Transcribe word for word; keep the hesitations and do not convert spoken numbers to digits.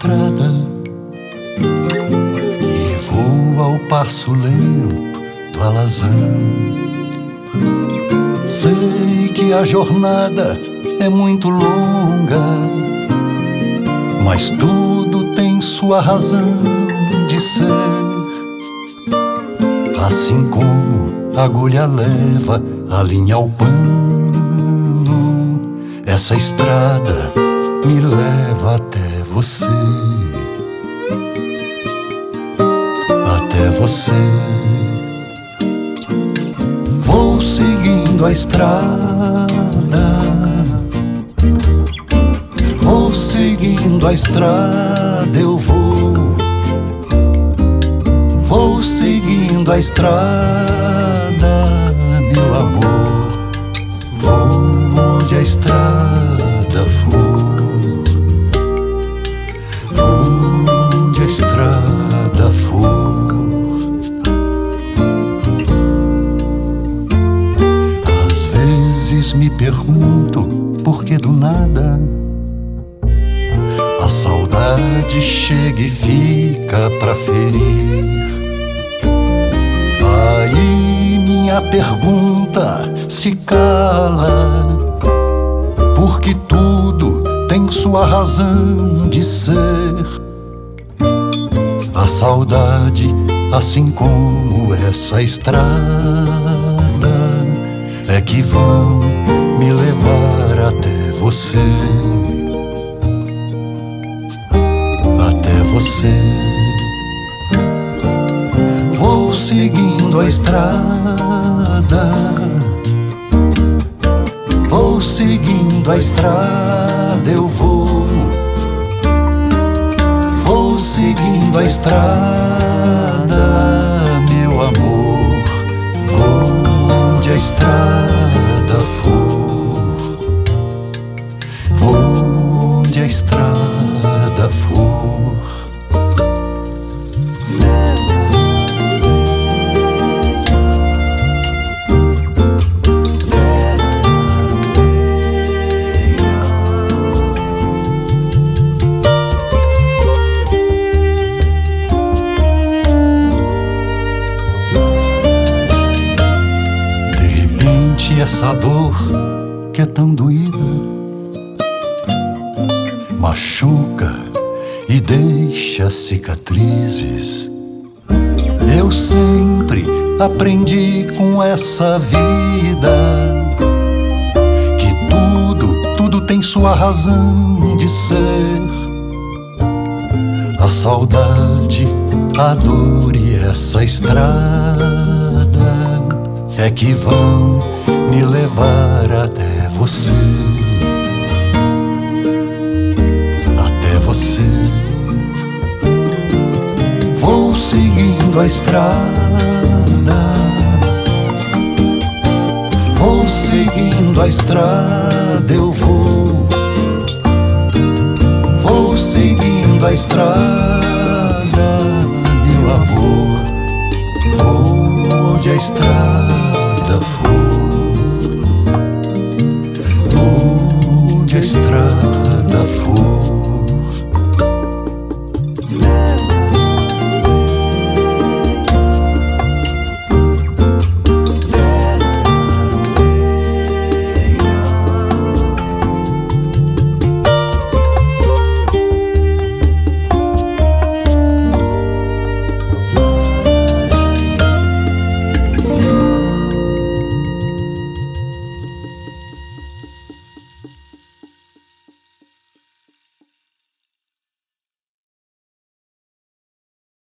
estrada e vou ao passo lento do alazão. Sei que a jornada é muito longa, mas tudo tem sua razão de ser. Assim como a agulha leva a linha ao pano, essa estrada me leva até você, até você. Vou seguindo a estrada, vou seguindo a estrada, eu vou, vou seguindo a estrada, meu amor, vou onde a estrada for, vou onde a estrada for. Me pergunto por que do nada a saudade chega e fica pra ferir. Aí minha pergunta se cala, porque tudo tem sua razão de ser. A saudade, assim como essa estrada, é que vão me levar até você, até você. Vou seguindo a estrada, vou seguindo a estrada, eu vou, vou seguindo a estrada, meu amor, vou onde a estrada for, vou onde a estrada for. Essa dor que é tão doída machuca e deixa cicatrizes. Eu sempre aprendi com essa vida que tudo, tudo tem sua razão de ser. A saudade, a dor e essa estrada é que vão me levar até você, até você. Vou seguindo a estrada, vou seguindo a estrada, eu vou, vou seguindo a estrada, meu amor, vou onde a estrada for, onde a estrada for.